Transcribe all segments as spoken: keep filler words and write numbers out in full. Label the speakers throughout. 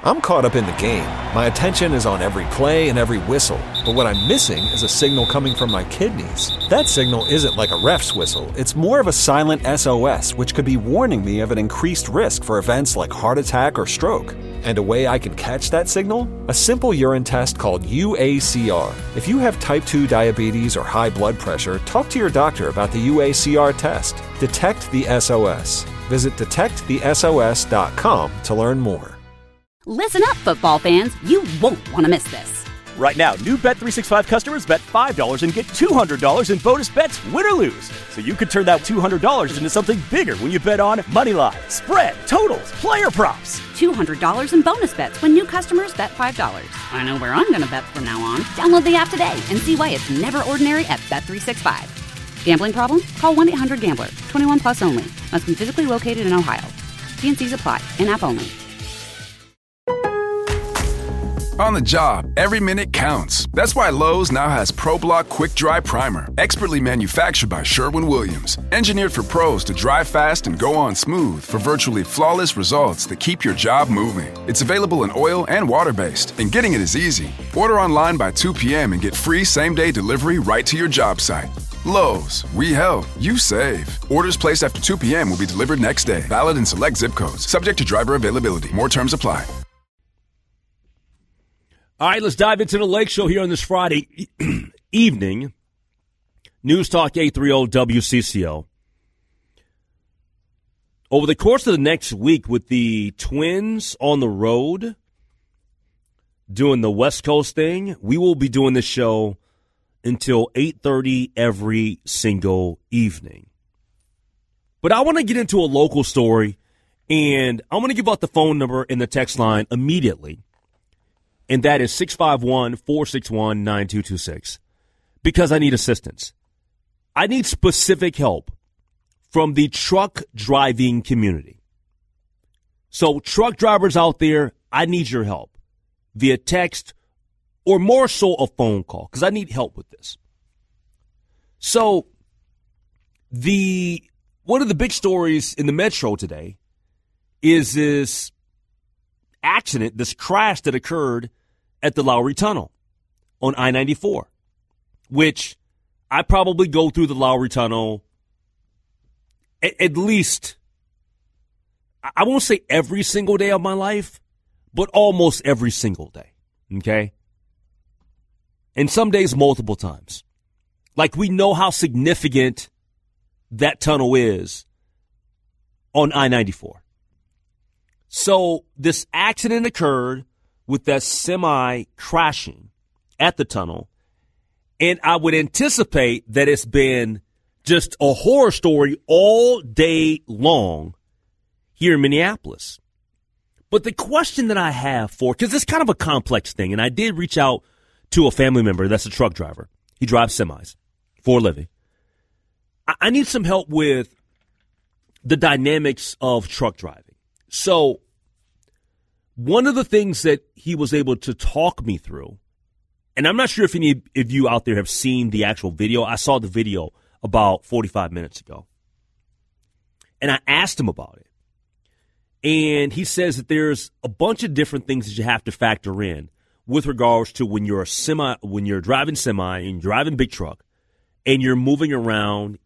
Speaker 1: I'm caught up in the game. My attention is on every play and every whistle. But what I'm missing is a signal coming from my kidneys. That signal isn't like a ref's whistle. It's more of a silent S O S, which could be warning me of an increased risk for events like heart attack or stroke. And a way I can catch that signal? A simple urine test called U A C R. If you have type two diabetes or high blood pressure, talk to your doctor about the U A C R test. Detect the S O S. Visit detect the S O S dot com to learn more.
Speaker 2: Listen up, football fans. You won't want to miss this.
Speaker 3: Right now, new Bet three sixty-five customers bet five dollars and get two hundred dollars in bonus bets, win or lose. So you could turn that two hundred dollars into something bigger when you bet on moneyline, spread, totals, player props.
Speaker 2: two hundred dollars in bonus bets when new customers bet five dollars. I know where I'm going to bet from now on. Download the app today and see why it's never ordinary at Bet three sixty-five. Gambling problem? Call one eight hundred gambler. twenty-one plus only. Must be physically located in Ohio. T and C's apply. In-app only.
Speaker 4: On the job, every minute counts. That's why Lowe's now has ProBlock Quick Dry Primer, expertly manufactured by Sherwin-Williams. Engineered for pros to dry fast and go on smooth for virtually flawless results that keep your job moving. It's available in oil and water-based, and getting it is easy. Order online by two p.m. and get free same-day delivery right to your job site. Lowe's, we help, you save. Orders placed after two p.m. will be delivered next day. Valid in select zip codes. Subject to driver availability. More terms apply.
Speaker 5: All right, let's dive into the Lake Show here on this Friday evening. News Talk eight thirty W C C O. Over the course of the next week with the Twins on the road doing the West Coast thing, we will be doing this show until eight thirty every single evening. But I want to get into a local story, and I'm going to give out the phone number in the text line immediately. And that is six five one, four six one, nine two two six, because I need assistance. I need specific help from the truck driving community. So truck drivers out there, I need your help via text or more so a phone call, because I need help with this. So the one of the big stories in the Metro today is this accident, this crash that occurred at the Lowry Tunnel on I ninety-four, which I probably go through the Lowry Tunnel at, at least, I won't say every single day of my life, but almost every single day, okay? And some days multiple times. Like, we know how significant that tunnel is on I ninety-four. So this accident occurred with that semi crashing at the tunnel, and I would anticipate that it's been just a horror story all day long here in Minneapolis. But the question that I have for, because it's kind of a complex thing, and I did reach out to a family member that's a truck driver. He drives semis for a living. I, I need some help with the dynamics of truck driving. So one of the things that he was able to talk me through, and I'm not sure if any of you out there have seen the actual video. I saw the video about forty-five minutes ago. And I asked him about it. And he says that there's a bunch of different things that you have to factor in with regards to when you're a semi, when you're driving semi and you're driving big truck and you're moving around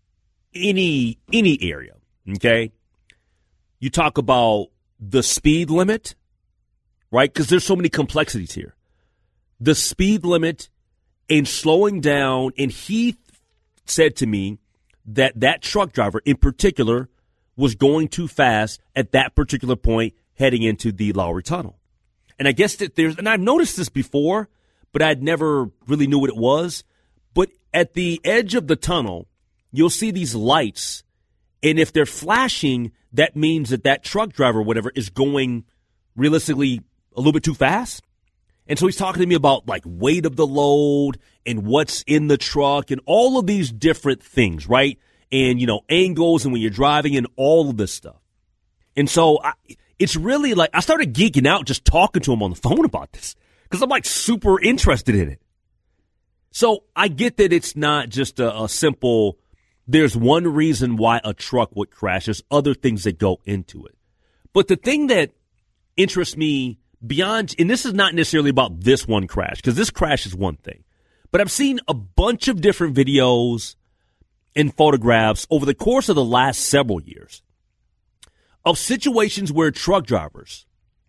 Speaker 5: any any area, okay? You talk about the speed limit, right? Because there's so many complexities here. The speed limit and slowing down, and he said to me that that truck driver in particular was going too fast at that particular point heading into the Lowry Tunnel. And I guess that there's, and I've noticed this before, but I'd never really knew what it was. But at the edge of the tunnel, you'll see these lights, and if they're flashing, that means that that truck driver, whatever, is going realistically a little bit too fast. And so he's talking to me about like weight of the load and what's in the truck and all of these different things, right? And, you know, angles and when you're driving and all of this stuff. And so I, it's really like I started geeking out just talking to him on the phone about this because I'm like super interested in it. So I get that it's not just a, a simple, there's one reason why a truck would crash. There's other things that go into it. But the thing that interests me beyond, and this is not necessarily about this one crash, because this crash is one thing, but I've seen a bunch of different videos and photographs over the course of the last several years of situations where truck drivers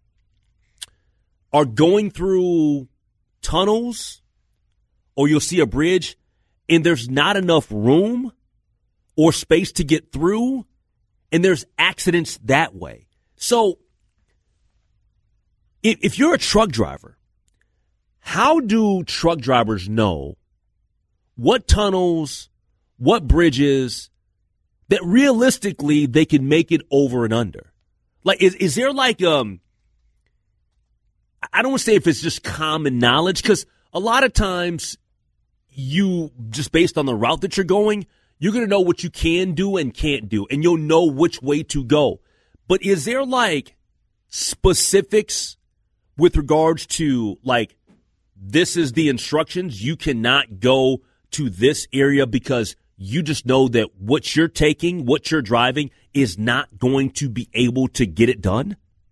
Speaker 5: are going through tunnels, or you'll see a bridge and there's not enough room or space to get through, and there's accidents that way. So if, if you're a truck driver, how do truck drivers know what tunnels, what bridges that realistically they can make it over and under? Like, is, is there like, um, I don't want to say if it's just common knowledge, because a lot of times you, just based on the route that you're going, you're going to know what you can do and can't do, and you'll know which way to go. But is there like specifics with regards to like, this is the instructions, you cannot go to this area because you just know that what you're taking, what you're driving is not going to be able to get it done?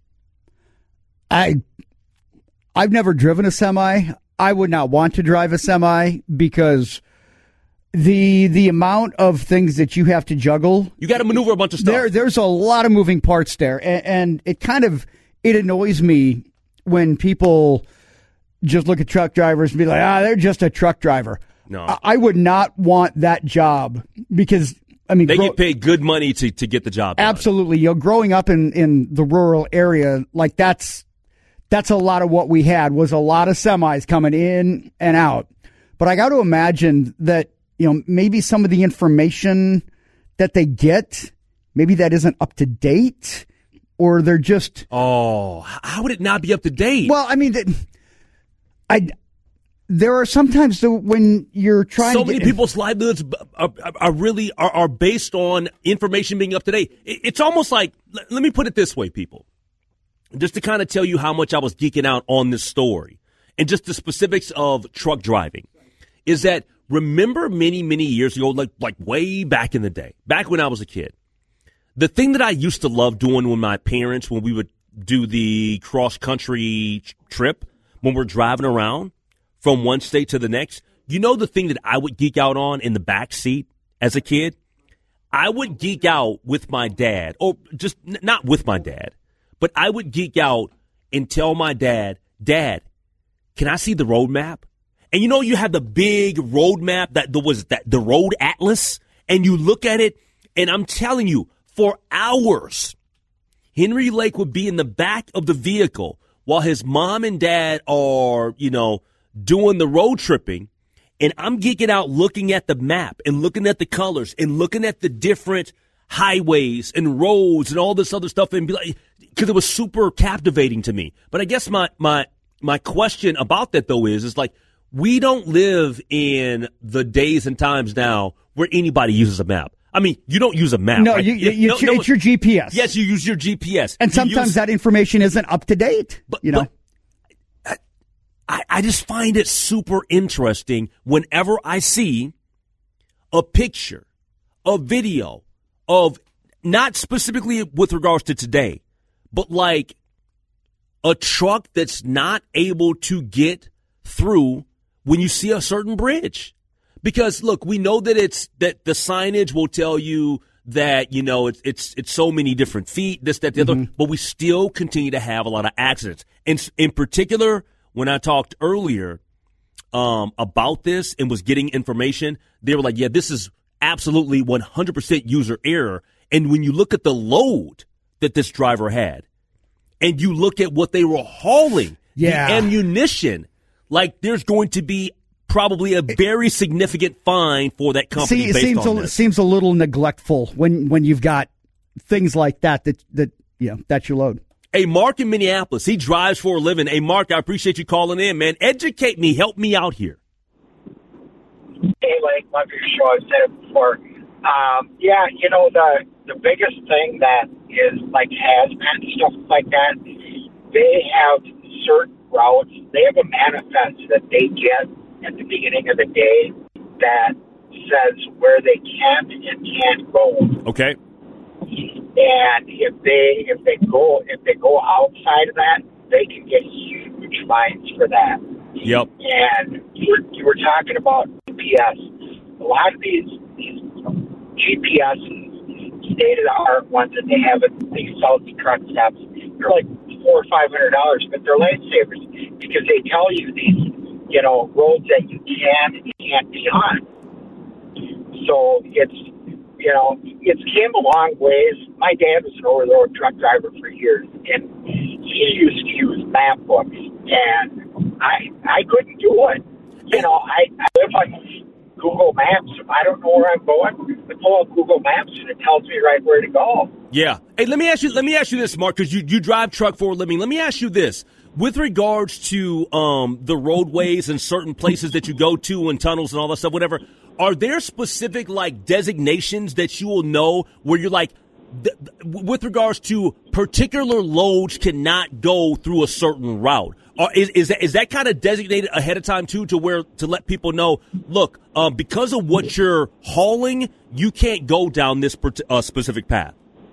Speaker 6: I, I've never driven a semi. I would not want to drive a semi because the the amount of things that you have to juggle.
Speaker 5: You got to maneuver a bunch of stuff.
Speaker 6: There, there's a lot of moving parts there, and, and it kind of it annoys me when people just look at truck drivers and be like, ah, they're just a truck driver.
Speaker 5: No,
Speaker 6: I, I would not want that job because I mean
Speaker 5: they
Speaker 6: grow,
Speaker 5: get paid good money to, to get the job done.
Speaker 6: Absolutely, you know, growing up in, in the rural area, like that's. That's a lot of what we had was a lot of semis coming in and out. But I got to imagine that, you know, maybe some of the information that they get, maybe that isn't up to date, or they're just.
Speaker 5: Oh, how would it not be up to date?
Speaker 6: Well, I mean, I. There are sometimes when you're trying
Speaker 5: so
Speaker 6: to. So
Speaker 5: many people's livelihoods are, are, are really are, are based on information being up to date. It's almost like, let me put it this way, people. Just to kind of tell you how much I was geeking out on this story and just the specifics of truck driving is that remember many, many years ago, like like way back in the day, back when I was a kid, the thing that I used to love doing with my parents when we would do the cross-country trip, when we're driving around from one state to the next, you know the thing that I would geek out on in the back seat as a kid? I would geek out with my dad, or just n- not with my dad. But I would geek out and tell my dad, Dad, can I see the road map? And you know, you have the big road map that there was that the road atlas, and you look at it, and I'm telling you, for hours, Henry Lake would be in the back of the vehicle while his mom and dad are, you know, doing the road tripping. And I'm geeking out looking at the map and looking at the colors and looking at the different highways and roads and all this other stuff, and be like, because it was super captivating to me. But I guess my my my question about that though is is like, we don't live in the days and times now where anybody uses a map. I mean, you don't use a map.
Speaker 6: No,
Speaker 5: right?
Speaker 6: you, you, you,
Speaker 5: no,
Speaker 6: it's,
Speaker 5: no,
Speaker 6: it's your G P S.
Speaker 5: Yes, you use your G P S,
Speaker 6: and
Speaker 5: you
Speaker 6: sometimes
Speaker 5: use,
Speaker 6: that information isn't up to date.
Speaker 5: But
Speaker 6: you know,
Speaker 5: but I I just find it super interesting whenever I see a picture, a video of, not specifically with regards to today, but like a truck that's not able to get through when you see a certain bridge. Because look, we know that it's that the signage will tell you that, you know, it's it's it's so many different feet, this, that, the mm-hmm. other, but we still continue to have a lot of accidents. And in particular, when I talked earlier um, about this and was getting information, they were like, yeah, this is absolutely one hundred percent user error. And when you look at the load that this driver had, and you look at what they were hauling,
Speaker 6: yeah.
Speaker 5: the ammunition, like there's going to be probably a very significant fine for that company.
Speaker 6: See, it
Speaker 5: based
Speaker 6: seems
Speaker 5: on
Speaker 6: a,
Speaker 5: this.
Speaker 6: seems a little neglectful when, when you've got things like that that that you know that's your load.
Speaker 5: Hey, Mark in Minneapolis, he drives for a living. Hey, Mark, I appreciate you calling in, man. Educate me, help me out here.
Speaker 7: Hey, Lake, love your show. I've said it before. Um, yeah, you know, the the biggest thing that is like hazmat and stuff like that, they have certain routes. They have a manifest that they get at the beginning of the day that says where they can and can't go.
Speaker 5: Okay.
Speaker 7: And if they if they go if they go outside of that, they can get huge fines for that.
Speaker 5: Yep.
Speaker 7: And you were, you were talking about G P S. A lot of these, these G P S state-of-the-art ones that they have at these South truck stops, they're like four or five hundred dollars, but they're lifesavers because they tell you these, you know, roads that you can and you can't be on. So it's, you know, it's came a long ways. My dad was an over-the-road truck driver for years, and he used to use map books, and I I couldn't do it. You know, I, I live on Google Maps. If I don't know where I'm going, I pull up Google Maps, and it tells me right where to go.
Speaker 5: Yeah. Hey, let me ask you. Let me ask you this, Mark, because you, you drive truck for a living. Let me ask you this: with regards to um, the roadways and certain places that you go to and tunnels and all that stuff, whatever, are there specific like designations that you will know where you're like, th- th- with regards to particular loads cannot go through a certain route? Or is is that, is that kind of designated ahead of time too, to where to let people know, look, um, because of what you're hauling, you can't go down this per- uh, specific path?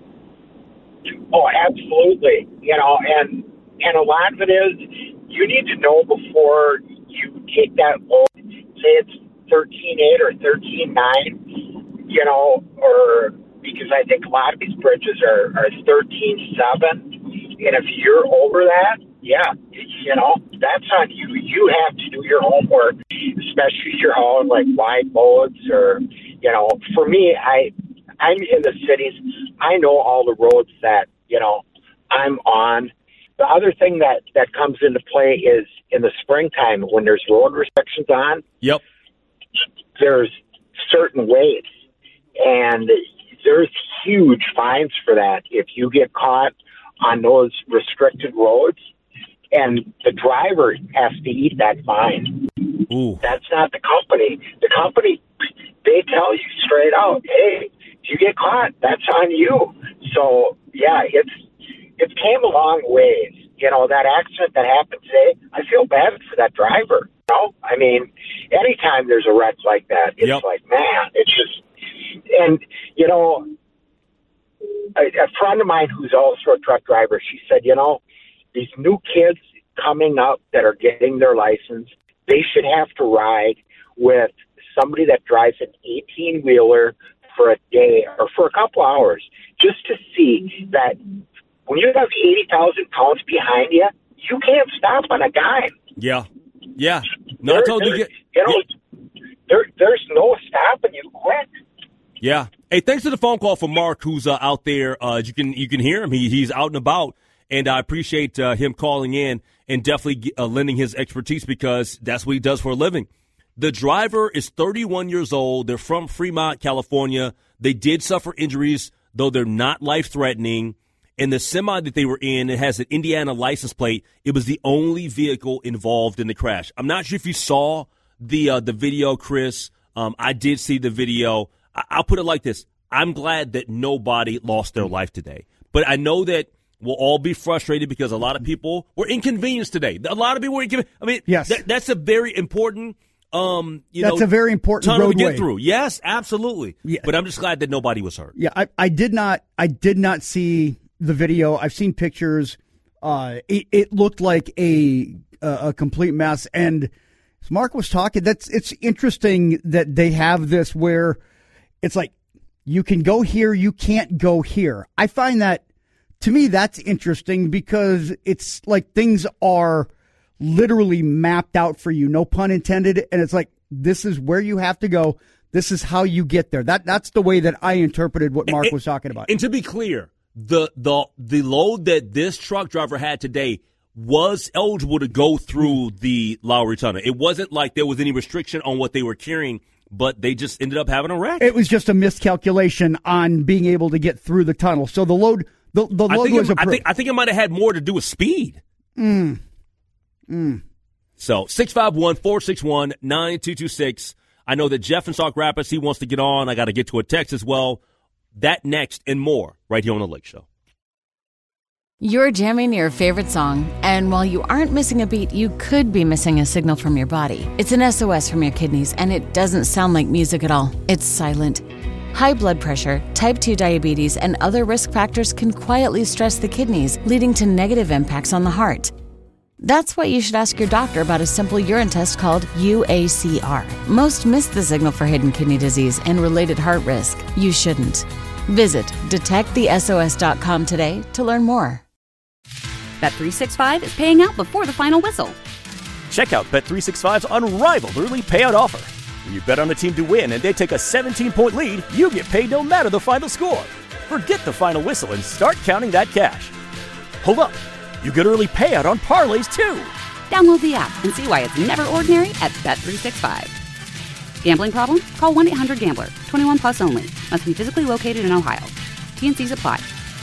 Speaker 7: Oh, absolutely. You know, and and a lot of it is you need to know before you take that load. Say it's thirteen eight or thirteen nine, you know, or because I think a lot of these bridges are, are thirteen seven, and if you're over that, yeah, you know, that's on you. You have to do your homework, especially if you're hauling like wide loads or, you know, for me, I, I'm in the cities. I know all the roads that, you know, I'm on. The other thing that, that comes into play is in the springtime when there's road restrictions on.
Speaker 5: Yep.
Speaker 7: There's certain ways, and there's huge fines for that if you get caught on those restricted roads, and the driver has to eat that fine.
Speaker 5: Ooh.
Speaker 7: That's not the company. The company, they tell you straight out, hey, if you get caught, that's on you. So, yeah, it's it's came a long ways. You know, that accident that happened today, I feel bad for that driver. You know? I mean, anytime there's a wreck like that, it's
Speaker 5: yep.
Speaker 7: like, man, it's just, and, you know, a, a friend of mine who's also a truck driver, she said, you know, these new kids coming up that are getting their license, they should have to ride with somebody that drives an eighteen-wheeler for a day or for a couple hours just to see that when you have eighty thousand pounds behind you, you can't stop on a dime.
Speaker 5: Yeah. Yeah. No,
Speaker 7: there,
Speaker 5: I totally get
Speaker 7: you know,
Speaker 5: yeah.
Speaker 7: there, there's no stopping you quick.
Speaker 5: Yeah. Hey, thanks for the phone call from Mark, who's uh, out there. Uh, you can you can hear him. He he's out and about, and I appreciate uh, him calling in and definitely uh, lending his expertise because that's what he does for a living. The driver is thirty-one years old. They're from Fremont, California. They did suffer injuries, though they're not life-threatening. And the semi that they were in, it has an Indiana license plate. It was the only vehicle involved in the crash. I'm not sure if you saw the uh, the video, Chris. Um, I did see the video. I- I'll put it like this. I'm glad that nobody lost their life today. But I know that we'll all be frustrated because a lot of people were inconvenienced today. A lot of people were inconvenienced. I mean,
Speaker 6: yes.
Speaker 5: that, that's a very important Um, you
Speaker 6: That's
Speaker 5: know,
Speaker 6: a very important
Speaker 5: tunnel
Speaker 6: roadway
Speaker 5: to get through. Yes, absolutely.
Speaker 6: Yeah.
Speaker 5: But I'm just glad that nobody was hurt.
Speaker 6: Yeah, I, I did not. I did not see the video. I've seen pictures. Uh, it, it looked like a a, a complete mess. And as Mark was talking, that's it's interesting that they have this where it's like you can go here, you can't go here. I find that to me that's interesting because it's like things are literally mapped out for you, no pun intended, and it's like this is where you have to go. This is how you get there. That that's the way that I interpreted what Mark
Speaker 5: and,
Speaker 6: was talking about.
Speaker 5: And to be clear, the the the load that this truck driver had today was eligible to go through the Lowry Tunnel. It wasn't like there was any restriction on what they were carrying, but they just ended up having a wreck.
Speaker 6: It was just a miscalculation on being able to get through the tunnel. So the load the, the
Speaker 5: I
Speaker 6: load
Speaker 5: think
Speaker 6: was
Speaker 5: it,
Speaker 6: approved.
Speaker 5: I think I think it might have had more to do with speed.
Speaker 6: Mm. Mm.
Speaker 5: So six five one, four six one, nine two two six. I know that Jeff in Sauk Rapids, he wants to get on. I got to get to a text as well. That next and more right here on The Lake Show.
Speaker 8: You're jamming your favorite song, and while you aren't missing a beat, you could be missing a signal from your body. It's an S O S from your kidneys, and it doesn't sound like music at all. It's silent. High blood pressure, type two diabetes, and other risk factors can quietly stress the kidneys, leading to negative impacts on the heart. That's why you should ask your doctor about a simple urine test called U A C R. Most miss the signal for hidden kidney disease and related heart risk. You shouldn't. Visit detect the S O S dot com today to learn more.
Speaker 2: Bet three sixty-five is paying out before the final whistle.
Speaker 3: Check out Bet three sixty-five's unrivaled early payout offer. When you bet on a team to win and they take a seventeen-point lead, you get paid no matter the final score. Forget the final whistle and start counting that cash. Hold up. You get early payout on parlays, too.
Speaker 2: Download the app and see why it's never ordinary at Bet three sixty-five. Gambling problem? Call one eight hundred gambler. twenty-one plus only. Must be physically located in Ohio. T and Cs apply.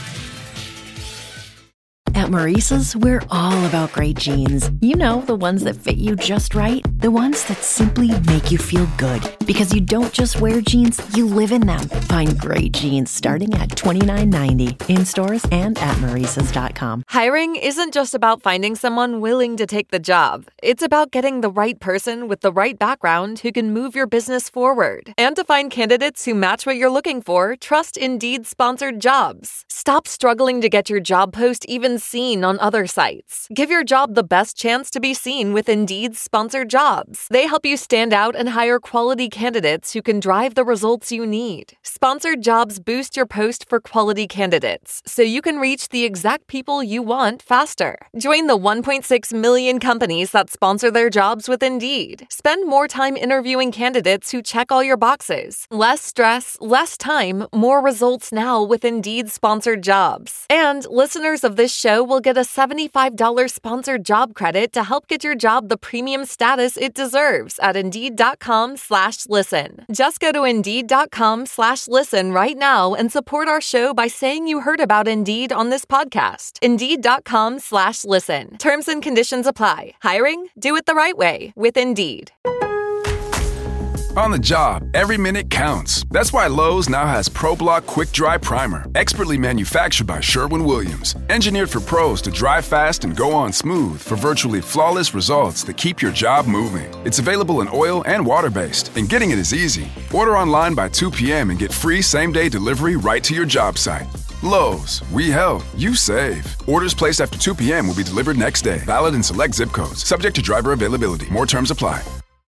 Speaker 9: At Maurice's, we're all about great jeans. You know, the ones that fit you just right. The ones that simply make you feel good. Because you don't just wear jeans, you live in them. Find great jeans starting at twenty-nine ninety in stores and at maurices dot com.
Speaker 10: Hiring isn't just about finding someone willing to take the job. It's about getting the right person with the right background who can move your business forward. And to find candidates who match what you're looking for, trust Indeed sponsored jobs. Stop struggling to get your job post even seen on other sites. Give your job the best chance to be seen with Indeed's sponsored jobs. They help you stand out and hire quality candidates who can drive the results you need. Sponsored jobs boost your post for quality candidates, so you can reach the exact people you want faster. Join the one point six million companies that sponsor their jobs with Indeed. Spend more time interviewing candidates who check all your boxes. Less stress, less time, more results now with Indeed sponsored jobs. And listeners of this show will get a seventy-five dollars sponsored job credit to help get your job the premium status it deserves at Indeed.com slash listen. Just go to Indeed.com slash listen right now and support our show by saying you heard about Indeed on this podcast. Indeed.com slash listen. Terms and conditions apply. Hiring? Do it the right way with Indeed.
Speaker 4: On the job, every minute counts. That's why Lowe's now has ProBlock Quick Dry Primer, expertly manufactured by Sherwin-Williams. Engineered for pros to dry fast and go on smooth for virtually flawless results that keep your job moving. It's available in oil and water-based, and getting it is easy. Order online by two p.m. and get free same-day delivery right to your job site. Lowe's, we help, you save. Orders placed after two p.m. will be delivered next day. Valid in select zip codes. Subject to driver availability. More terms apply.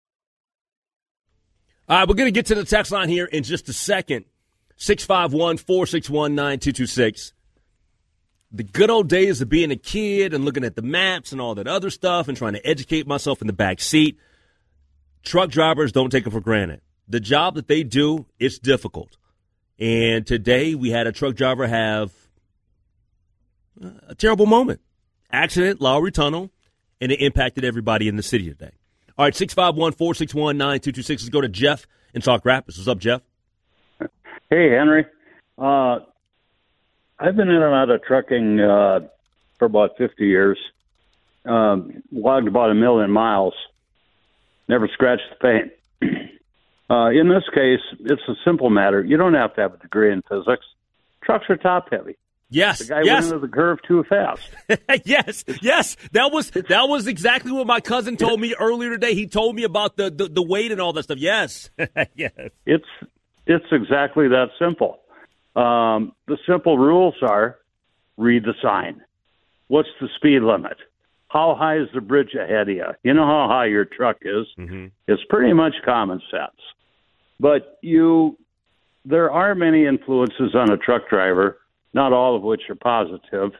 Speaker 5: All right, we're going to get to the text line here in just a second. six five one, four six one, nine two two six. The good old days of being a kid and looking at the maps and all that other stuff and trying to educate myself in the back seat. Truck drivers, don't take it for granted. The job that they do, it's difficult. And today we had a truck driver have a terrible moment. Accident, Lowry Tunnel, and it impacted everybody in the city today. All right, six five one, four six one, nine two two six. Let's go to Jeff in Sauk Rapids. What's up, Jeff?
Speaker 11: Hey, Henry. Uh, I've been in and out of trucking uh, for about fifty years. Um, logged about a million miles. Never scratched the paint. uh, in this case, it's a simple matter. You don't have to have a degree in physics. Trucks are top-heavy.
Speaker 5: Yes,
Speaker 11: the guy
Speaker 5: yes.
Speaker 11: went into the curve too fast.
Speaker 5: yes, yes. That was that was exactly what my cousin told me earlier today. He told me about the, the, the weight and all that stuff. Yes, yes.
Speaker 11: It's it's exactly that simple. Um, the simple rules are: read the sign. What's the speed limit? How high is the bridge ahead of you? You know how high your truck is.
Speaker 5: Mm-hmm.
Speaker 11: It's pretty much common sense. But you, there are many influences on a truck driver. Not all of which are positive.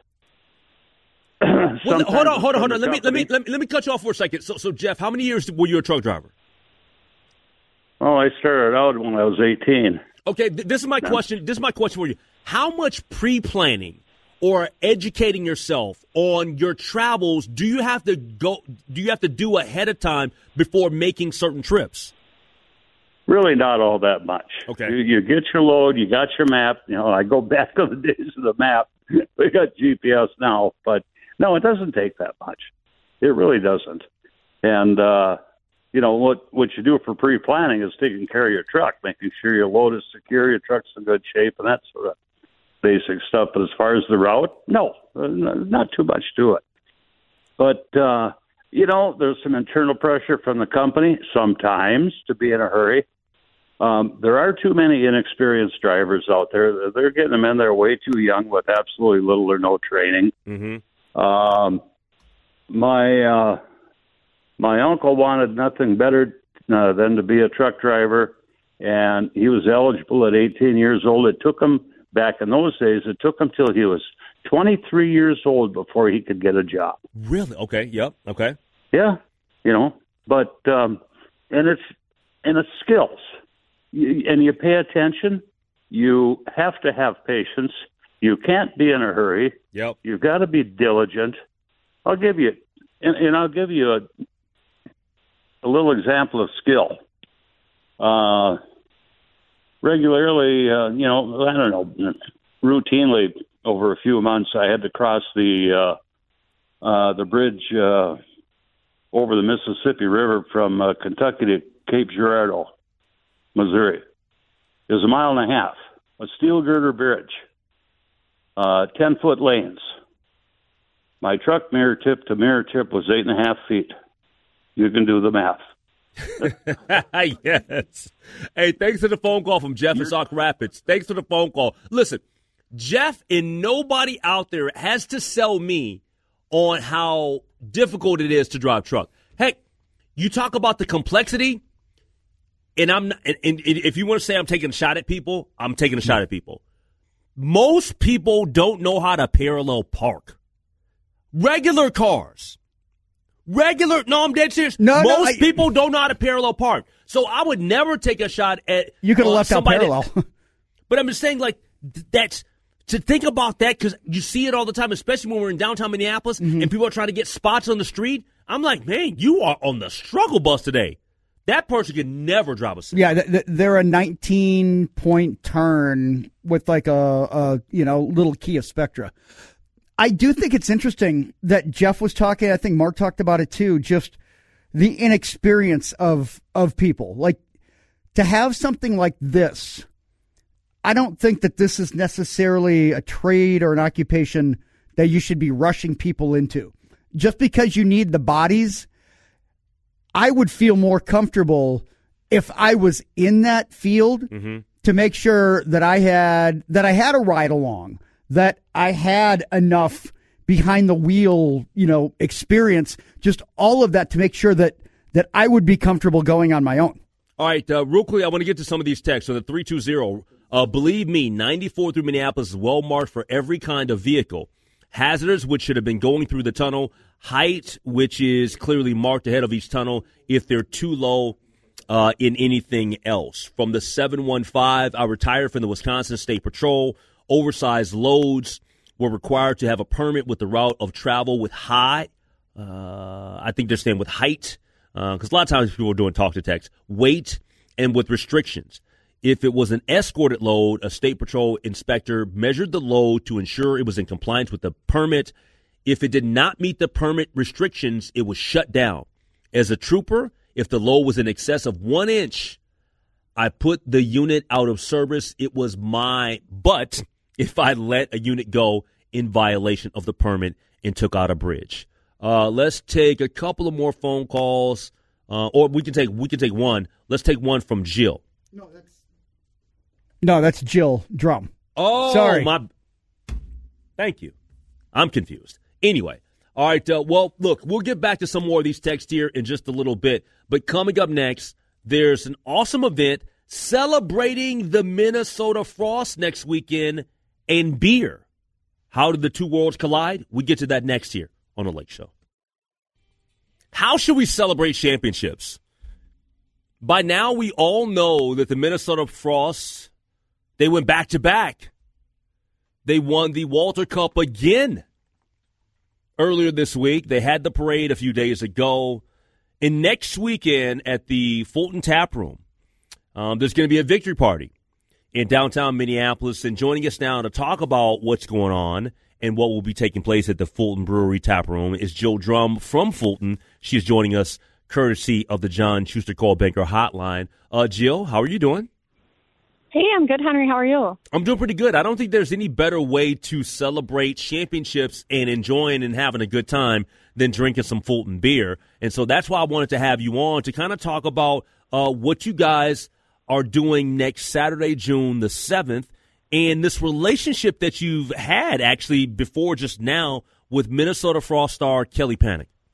Speaker 5: well, hold on, hold on, hold on. Let me, let me let me let me cut you off for a second. So, so Jeff, how many years were you a truck driver?
Speaker 11: Well, I started out when I was eighteen.
Speaker 5: Okay, th- this is my question. This is my question for you. How much pre-planning or educating yourself on your travels do you have to go? Do you have to do ahead of time before making certain trips?
Speaker 11: Really not all that much.
Speaker 5: Okay.
Speaker 11: You, you get your load, you got your map. You know, I go back to the days of the map. We got G P S now, but no, it doesn't take that much. It really doesn't. And, uh, you know, what, what you do for pre-planning is taking care of your truck, making sure your load is secure, your truck's in good shape, and that sort of basic stuff. But as far as the route, no, not too much to it. But, uh, you know, there's some internal pressure from the company sometimes to be in a hurry. Um, there are too many inexperienced drivers out there. They're getting them in there way too young with absolutely little or no training.
Speaker 5: Mm-hmm.
Speaker 11: Um, my uh, my uncle wanted nothing better uh, than to be a truck driver, and he was eligible at eighteen years old. It took him, back in those days, it took him till he was twenty-three years old before he could get a job.
Speaker 5: Really? Okay. Yep. Okay.
Speaker 11: Yeah, you know, but um, and it's and it's skills, you, and you pay attention. You have to have patience. You can't be in a hurry.
Speaker 5: Yep.
Speaker 11: You've got to be diligent. I'll give you, and, and I'll give you a a little example of skill. Uh, regularly, uh, you know, I don't know, routinely over a few months, I had to cross the uh, uh, the bridge uh, over the Mississippi River from uh, Kentucky to Cape Girardeau, Missouri. It was a mile and a half, a steel girder bridge, uh, ten-foot lanes. My truck mirror tip to mirror tip was eight and a half feet. You can do the math.
Speaker 5: Yes. Hey, thanks for the phone call from Jeff in Sauk Rapids. Thanks for the phone call. Listen, Jeff and nobody out there has to sell me on how difficult it is to drive truck. Heck, you talk about the complexity, and I'm not, and, and if you want to say I'm taking a shot at people, I'm taking a shot at people. Most people don't know how to parallel park. Regular cars. Regular, no, I'm dead serious.
Speaker 6: No,
Speaker 5: Most
Speaker 6: no, I,
Speaker 5: people don't know how to parallel park. So I would never take a shot at.
Speaker 6: You could have
Speaker 5: uh,
Speaker 6: left out parallel.
Speaker 5: That, but I'm just saying, like, th- that's to think about that because you see it all the time, especially when we're in downtown Minneapolis mm-hmm. and people are trying to get spots on the street. I'm like, man, you are on the struggle bus today. That person could never drive a single.
Speaker 6: Yeah, th- th- they're a nineteen-point turn with like a, a you know little Kia Spectra. I do think it's interesting that Jeff was talking. I think Mark talked about it too. Just the inexperience of of people. Like to have something like this, I don't think that this is necessarily a trade or an occupation that you should be rushing people into. Just because you need the bodies, I would feel more comfortable if I was in that field mm-hmm. to make sure that I had that I had a ride along, that I had enough behind the wheel, you know, experience, just all of that to make sure that that I would be comfortable going on my own.
Speaker 5: All right, uh, real quick, I want to get to some of these texts. So the three two zero, uh, believe me, ninety-four through Minneapolis is well marked for every kind of vehicle. Hazards, which should have been going through the tunnel. Height, which is clearly marked ahead of each tunnel if they're too low uh, in anything else. From the seven one five, I retired from the Wisconsin State Patrol. Oversized loads were required to have a permit with the route of travel with high. Uh, I think they're saying with height, because uh, a lot of times people are doing talk to text. Weight and with restrictions. If it was an escorted load, a State Patrol inspector measured the load to ensure it was in compliance with the permit. If it did not meet the permit restrictions, it was shut down. As a trooper, if the load was in excess of one inch, I put the unit out of service. It was my butt if I let a unit go in violation of the permit and took out a bridge. Uh, let's take a couple of more phone calls, uh, or we can take we can take one. Let's take one from Jill.
Speaker 6: No, that's no, that's Jill Drum.
Speaker 5: Oh,
Speaker 6: sorry.
Speaker 5: My, thank you. I'm confused. Anyway, all right. Uh, well, look, we'll get back to some more of these texts here in just a little bit. But coming up next, there's an awesome event celebrating the Minnesota Frost next weekend and beer. How did the two worlds collide? We get to that next year on The Lake Show. How should we celebrate championships? By now, we all know that the Minnesota Frost, they went back-to-back. They won the Walter Cup again earlier this week. They had the parade a few days ago. And next weekend at the Fulton Tap Room, um, there's going to be a victory party in downtown Minneapolis. And joining us now to talk about what's going on and what will be taking place at the Fulton Brewery Tap Room is Jill Drum from Fulton. She's joining us courtesy of the John Schuster Coldwell Banker Hotline. Uh, Jill, how are you doing?
Speaker 12: Hey, I'm good, Henry. How are you?
Speaker 5: I'm doing pretty good. I don't think there's any better way to celebrate championships and enjoying and having a good time than drinking some Fulton beer. And so that's why I wanted to have you on to kind of talk about uh, what you guys are doing next Saturday, June the seventh, and this relationship that you've had actually before just now with Minnesota Frost star Kelly Panic.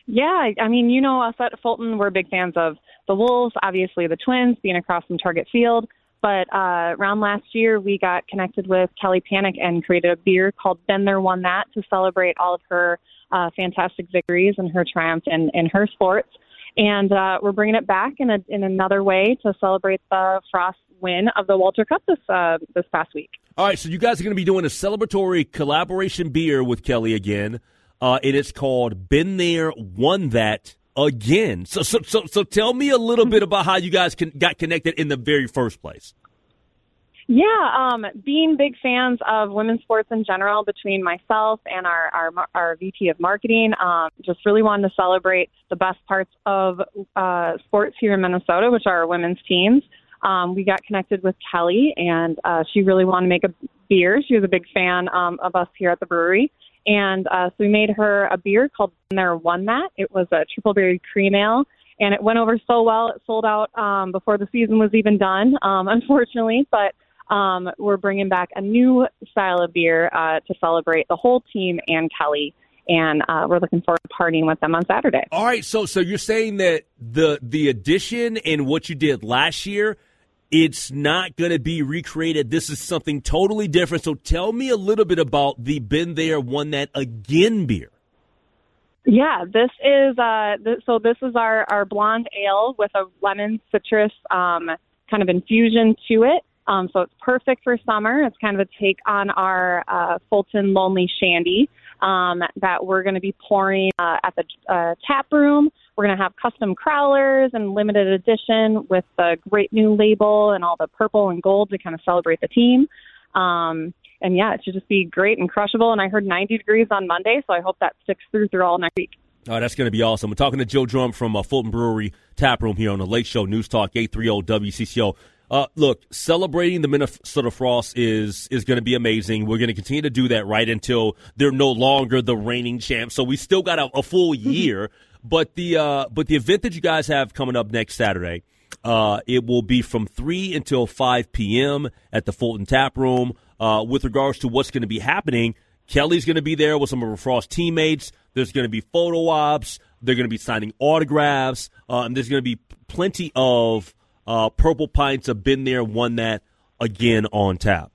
Speaker 12: Yeah, I I mean, you know, us at Fulton, we're big fans of the Wolves, obviously the Twins, being across from Target Field. But uh, around last year, we got connected with Kelly Panic and created a beer called Been There, Won That to celebrate all of her uh, fantastic victories and her triumph in, in her sports. And uh, we're bringing it back in a, in another way to celebrate the Frost win of the Walter Cup this uh, this past week.
Speaker 5: All right, so you guys are going to be doing a celebratory collaboration beer with Kelly again. Uh, it is called Been There, Won That again. So, so, so, so tell me a little bit about how you guys can, got connected in the very first place.
Speaker 12: Yeah, um, being big fans of women's sports in general, between myself and our our, our V P of marketing, um, just really wanted to celebrate the best parts of uh, sports here in Minnesota, which are our women's teams. Um, we got connected with Kelly, and uh, she really wanted to make a beer. She was a big fan um, of us here at the brewery. And uh, so we made her a beer called Been There, Won That. It was a triple berry cream ale, and it went over so well. It sold out um, before the season was even done, um, unfortunately. But um, we're bringing back a new style of beer uh, to celebrate the whole team and Kelly. And uh, we're looking forward to partying with them on Saturday.
Speaker 5: All right, so so you're saying that the the addition and what you did last year, it's not going to be recreated. This is something totally different. So tell me a little bit about the Been There, Won That Again beer.
Speaker 12: Yeah, this is uh, th- so this is our, our blonde ale with a lemon citrus um, kind of infusion to it. Um, so it's perfect for summer. It's kind of a take on our uh, Fulton Lonely Shandy um, that we're going to be pouring uh, at the uh, tap room. We're going to have custom crowlers and limited edition with the great new label and all the purple and gold to kind of celebrate the team. Um, and yeah, it should just be great and crushable. And I heard ninety degrees on Monday, so I hope that sticks through through all next week.
Speaker 5: Oh, that's going to be awesome. We're talking to Joe Drum from uh, Fulton Brewery Tap Room here on the Lake Show News Talk eight thirty W C C O. Uh, look, celebrating the Minnesota Frost is is going to be amazing. We're going to continue to do that right until they're no longer the reigning champs. So we still got a, a full year. But the uh, but the event that you guys have coming up next Saturday, uh, it will be from three until five p.m. at the Fulton Tap Room. Uh, with regards to what's going to be happening, Kelly's going to be there with some of her Frost teammates. There's going to be photo ops. They're going to be signing autographs. Uh, and there's going to be plenty of uh, purple pints of Been There, Won That again on tap.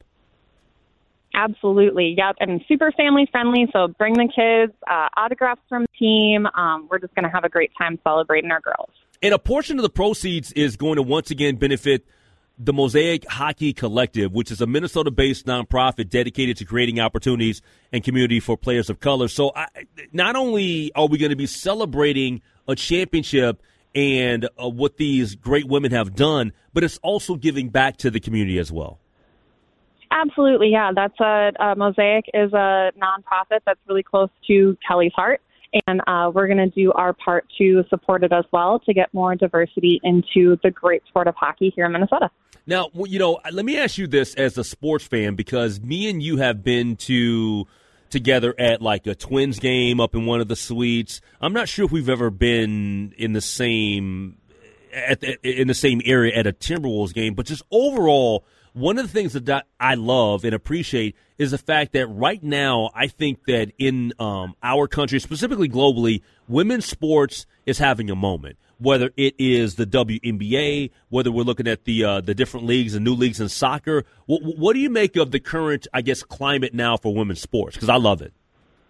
Speaker 12: Absolutely. Yep. And super family friendly. So bring the kids, uh, autographs from the team. Um, we're just going to have a great time celebrating our girls.
Speaker 5: And a portion of the proceeds is going to once again benefit the Mosaic Hockey Collective, which is a Minnesota-based nonprofit dedicated to creating opportunities and community for players of color. So I, not only are we going to be celebrating a championship and uh, what these great women have done, but it's also giving back to the community as well.
Speaker 12: Absolutely, yeah. That's a, a Mosaic is a nonprofit that's really close to Kelly's heart, and uh, we're going to do our part to support it as well to get more diversity into the great sport of hockey here in Minnesota.
Speaker 5: Now, you know, let me ask you this as a sports fan, because me and you have been to together at like a Twins game up in one of the suites. I'm not sure if we've ever been in the same at the, in the same area at a Timberwolves game, but just overall, one of the things that I love and appreciate is the fact that right now I think that in um, our country, specifically globally, women's sports is having a moment. Whether it is the W N B A, whether we're looking at the uh, the different leagues and new leagues in soccer, what, what do you make of the current, I guess, climate now for women's sports? Because I love it.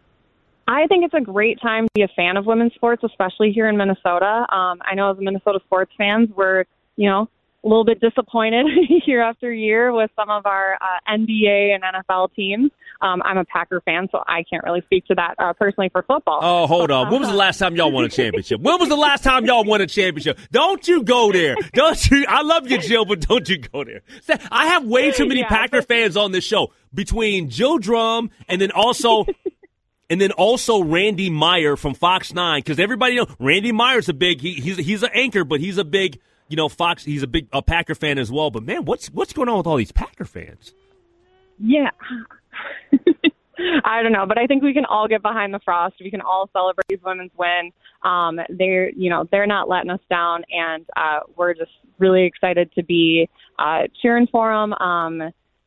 Speaker 12: I think it's a great time to be a fan of women's sports, especially here in Minnesota. Um, I know as Minnesota sports fans, we're, you know, a little bit disappointed year after year with some of our uh, N B A and N F L teams. Um, I'm a Packer fan, so I can't really speak to that uh, personally for football.
Speaker 5: Oh, hold on. When was the last time y'all won a championship? When was the last time y'all won a championship? Don't you go there. Don't you? I love you, Jill, but don't you go there. I have way too many yeah, Packer but- fans on this show. Between Jill Drum and then also and then also Randy Meyer from Fox nine, because everybody knows Randy Meyer's a big he, he's he's an anchor, but he's a big you know Fox. He's a big a Packer fan as well. But man, what's what's going on with all these Packer fans?
Speaker 12: Yeah. I don't know, but I think we can all get behind the Frost. We can all celebrate these women's win. Um, they're, you know, they're not letting us down, and uh, we're just really excited to be uh, cheering for them. Um,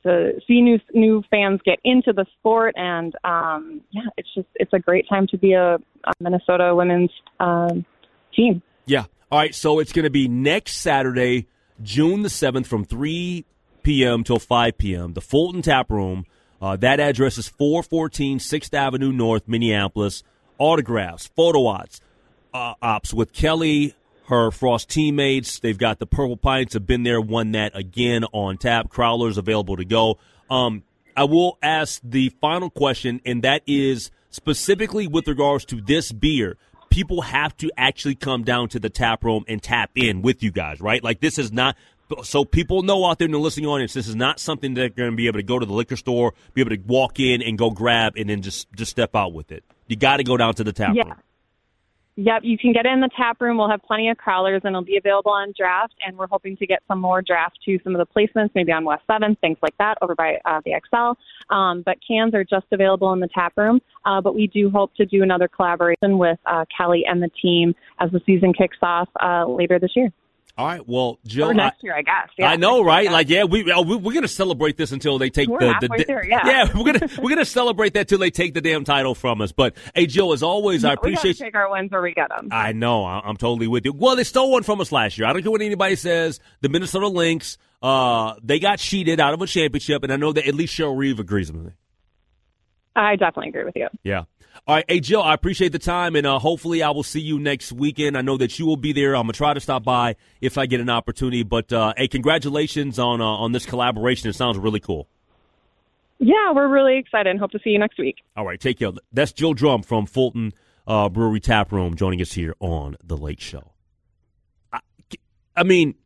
Speaker 12: to see new new fans get into the sport, and um, yeah, it's just it's a great time to be a, a Minnesota women's um, team.
Speaker 5: Yeah. All right. So it's going to be next Saturday, June the seventh, from three p.m. till five p.m. The Fulton Tap Room. Uh, that address is four fourteen sixth Avenue North, Minneapolis. Autographs, photo ops, uh, ops with Kelly, her Frost teammates. They've got the Purple Pints, have been there, won that again on tap. Crowlers available to go. Um, I will ask the final question, and that is specifically with regards to this beer. People have to actually come down to the tap room and tap in with you guys, right? Like, this is not – so people know out there in the listening audience, this is not something they're going to be able to go to the liquor store, be able to walk in and go grab and then just, just step out with it. You got to go down to the tap
Speaker 12: yeah.
Speaker 5: room.
Speaker 12: Yep, you can get in the tap room. We'll have plenty of crowlers, and it'll be available on draft, and we're hoping to get some more draft to some of the placements, maybe on West seventh, things like that, over by uh, the X L. Um, but cans are just available in the tap room, uh, but we do hope to do another collaboration with uh, Kelly and the team as the season kicks off uh, later this year.
Speaker 5: All right, well, Jill,
Speaker 12: or next
Speaker 5: I,
Speaker 12: year, I guess. Yeah,
Speaker 5: I know, right?
Speaker 12: Year,
Speaker 5: Like, yeah, we we're going to celebrate this until they take
Speaker 12: we're
Speaker 5: the,
Speaker 12: halfway
Speaker 5: the
Speaker 12: there, yeah.
Speaker 5: yeah, we're gonna we're gonna celebrate that till they take the damn title from us. But hey, Jill, as always,
Speaker 12: no,
Speaker 5: I appreciate
Speaker 12: we gotta take our wins where we get them.
Speaker 5: I know, I'm totally with you. Well, they stole one from us last year. I don't care what anybody says. The Minnesota Lynx, uh, they got cheated out of a championship, and I know that at least Cheryl Reeve agrees with me.
Speaker 12: I definitely agree with you.
Speaker 5: Yeah. All right, hey, Jill, I appreciate the time, and uh, hopefully I will see you next weekend. I know that you will be there. I'm going to try to stop by if I get an opportunity. But, uh, hey, congratulations on uh, on this collaboration. It sounds really cool.
Speaker 12: Yeah, we're really excited and hope to see you next week.
Speaker 5: All right, take care. That's Jill Drum from Fulton uh, Brewery Tap Room joining us here on The Lake Show. I, I mean,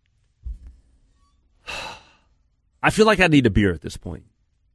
Speaker 5: I feel like I need a beer at this point.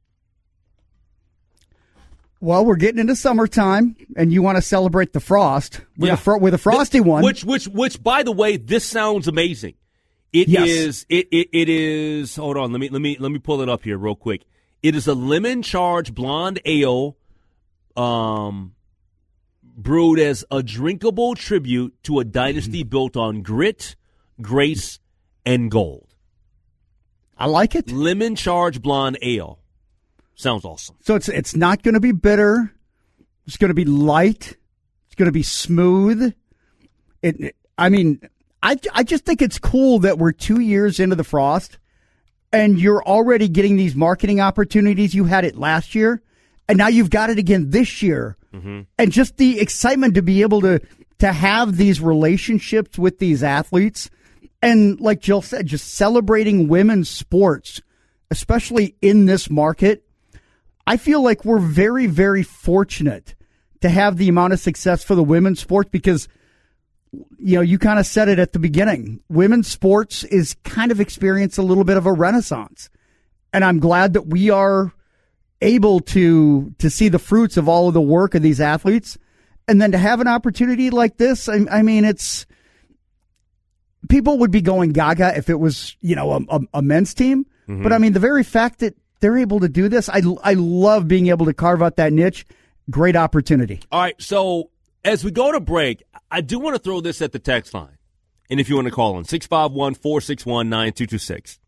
Speaker 6: Well, we're getting into summertime, and you want to celebrate the frost with,
Speaker 5: yeah.
Speaker 6: a, fro- with a frosty one.
Speaker 5: Which, which, which, by the way, this sounds amazing. It
Speaker 6: yes.
Speaker 5: is. It, it, it is. Hold on. Let me, let me, let me pull it up here real quick. It is a lemon charged blonde ale, um, brewed as a drinkable tribute to a dynasty mm. built on grit, grace, and gold.
Speaker 6: I like it.
Speaker 5: Lemon charged blonde ale. Sounds awesome.
Speaker 6: So it's it's not going to be bitter. It's going to be light. It's going to be smooth. It, it. I mean, I, I just think it's cool that we're two years into the frost, and you're already getting these marketing opportunities. You had it last year, and now you've got it again this year. Mm-hmm. And just the excitement to be able to to have these relationships with these athletes, and like Jill said, just celebrating women's sports, especially in this market. I feel like we're very, very fortunate to have the amount of success for the women's sports because, you know, you kind of said it at the beginning. Women's sports is kind of experienced a little bit of a renaissance. And I'm glad that we are able to to see the fruits of all of the work of these athletes. And then to have an opportunity like this, I, I mean, it's people would be going gaga if it was, you know, a, a, a men's team. Mm-hmm. But I mean, the very fact that they're able to do this. I, I love being able to carve out that niche. Great opportunity.
Speaker 5: All right, so as we go to break, I do want to throw this at the text line. And if you want to call in, six five one, four six one, nine two two six.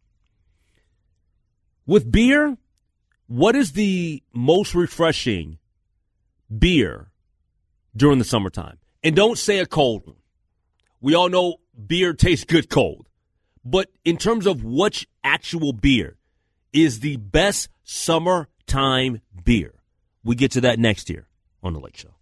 Speaker 5: With beer, what is the most refreshing beer during the summertime? And don't say a cold one. We all know beer tastes good cold. But in terms of which actual beer is the best summertime beer? We get to that next year on The Lake Show.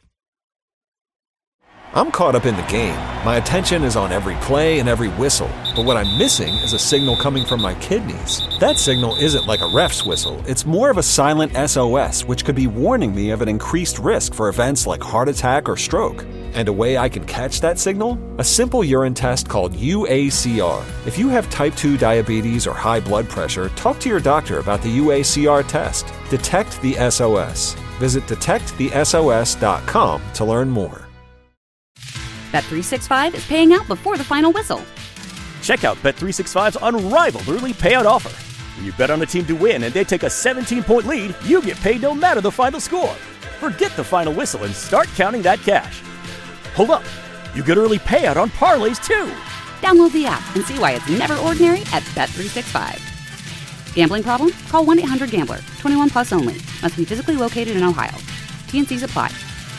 Speaker 1: I'm caught up in the game. My attention is on every play and every whistle. But what I'm missing is a signal coming from my kidneys. That signal isn't like a ref's whistle. It's more of a silent S O S, which could be warning me of an increased risk for events like heart attack or stroke. And a way I can catch that signal? A simple urine test called U A C R. If you have type two diabetes or high blood pressure, talk to your doctor about the U A C R test. Detect the S O S. Visit detect the S O S dot com to learn more.
Speaker 2: Bet three sixty-five is paying out before the final whistle.
Speaker 3: Check out Bet three sixty-five's unrivaled early payout offer. When you bet on a team to win and they take a seventeen-point lead, you get paid no matter the final score. Forget the final whistle and start counting that cash. Hold up. You get early payout on parlays, too.
Speaker 2: Download the app and see why it's never ordinary at Bet three sixty-five. Gambling problem? Call one eight hundred gambler. twenty-one plus only. Must be physically located in Ohio. T N Cs apply.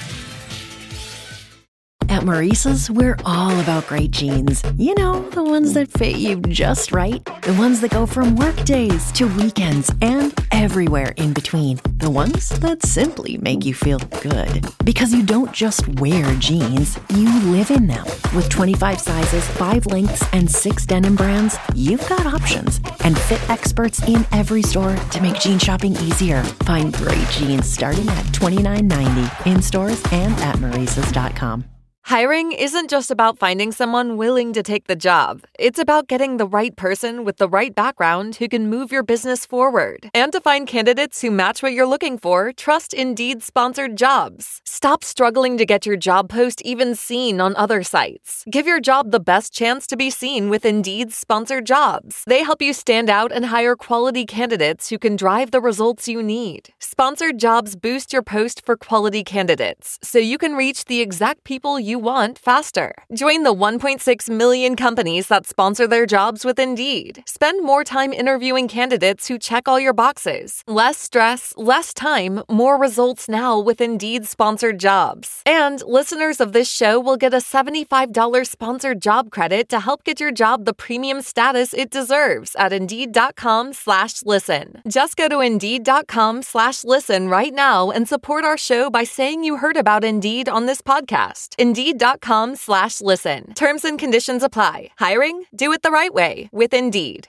Speaker 9: At Maurice's, we're all about great jeans. You know, the ones that fit you just right. The ones that go from work days to weekends and everywhere in between. The ones that simply make you feel good. Because you don't just wear jeans, you live in them. With twenty-five sizes, five lengths, and six denim brands, you've got options. And fit experts in every store to make jean shopping easier. Find great jeans starting at twenty-nine ninety in stores and at Maurices dot com.
Speaker 10: Hiring isn't just about finding someone willing to take the job. It's about getting the right person with the right background who can move your business forward. And to find candidates who match what you're looking for, trust Indeed sponsored jobs. Stop struggling to get your job post even seen on other sites. Give your job the best chance to be seen with Indeed sponsored jobs. They help you stand out and hire quality candidates who can drive the results you need. Sponsored jobs boost your post for quality candidates, so you can reach the exact people you want faster. Join the one point six million companies that sponsor their jobs with Indeed. Spend more time interviewing candidates who check all your boxes. Less stress, less time, more results now with Indeed sponsored jobs. And listeners of this show will get a seventy-five dollars sponsored job credit to help get your job the premium status it deserves at Indeed.com slash listen. Just go to Indeed.com slash listen right now and support our show by saying you heard about Indeed on this podcast. Indeed.com slash listen. Terms and conditions apply. Hiring? Do it the right way with Indeed.